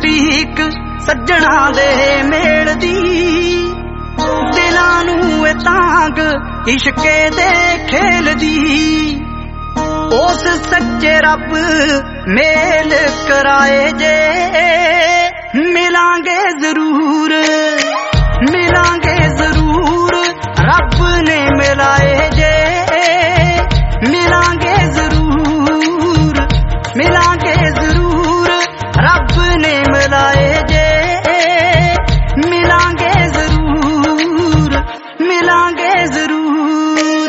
ਉਡੀਕ ਸੱਜਣਾ ਦੇ ਮੇਲ ਦੀ, ਦਿਲਾਂ ਨੂੰ ਇਹ ਤਾਂਗ ਇਸ਼ਕੇ ਦੇ ਖੇਲ ਦੀ। ਉਸ ਸੱਚੇ ਰੱਬ ਮੇਲ ਕਰਾਏ ਜੇ, ਮਿਲਾਂਗੇ ਜ਼ਰੂਰ, ਮਿਲਾਂਗੇ ਜ਼ਰੂਰ। ਰੱਬ ਨੇ ਮਿਲਾਏ ਜੇ, ਮਿਲਾਂਗੇ ਜ਼ਰੂਰ, ਮਿਲਾਂਗੇ ਜ਼ਰੂਰ। ਰੱਬ ਨੇ ਮਿਲਾਏ ਜੇ, ਮਿਲਾਂਗੇ ਜ਼ਰੂਰ, ਮਿਲਾਂਗੇ ਜ਼ਰੂਰ।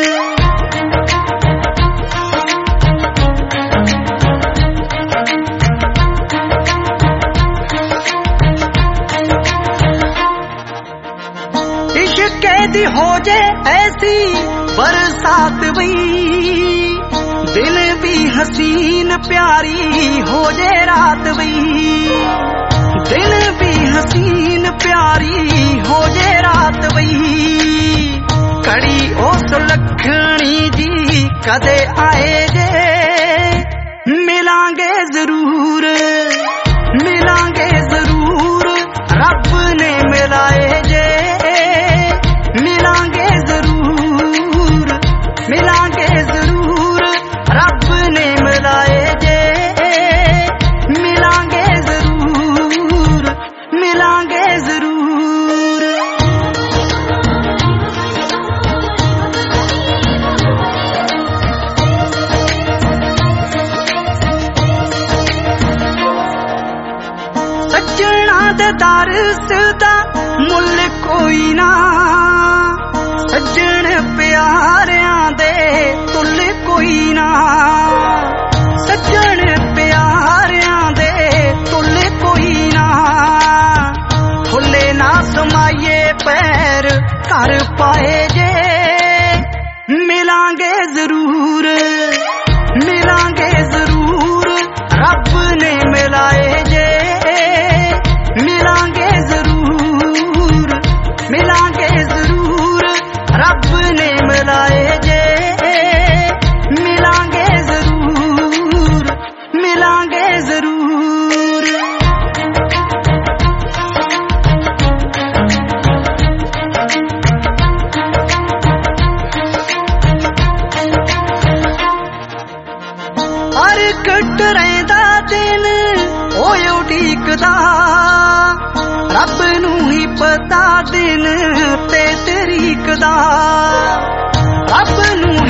इश्क़ दी हो जे ऐसी बरसात वही, दिल भी हसीन प्यारी हो जे रात वही, दिल भी हसीन प्यारी हो जे रात वही। कड़ी उस लखनी जी कदे आए जे, मिलांगे जरूर, मिलांगे जरूर। रब ने मिलाए जे, मिलांगे जरूर, मिलांगे जरूर। रब ने मिलाए जे, मिलांगे जरूर, मिलांगे जरूर। सज्जणा दे दरस दा मुल कोई ना, सज्जण प्यारियां दे तुल कोई ना, सज्जण प्यारियां दे तुल कोई ना। फुले ना समाइए पैर कर पाए जे, मिलांगे जरूर, मिलांगे जरूर। रब ने मिलाए जे, मिलांगे जरूर, मिलांगे जरूर। रब ने मिलाए जे, मिलांगे जरूर, मिलांगे जरूर। हर कट रहिंदा दिन ओए उडीकदा, रब नूं ही पता दिन ते तरीक दा, रब नूं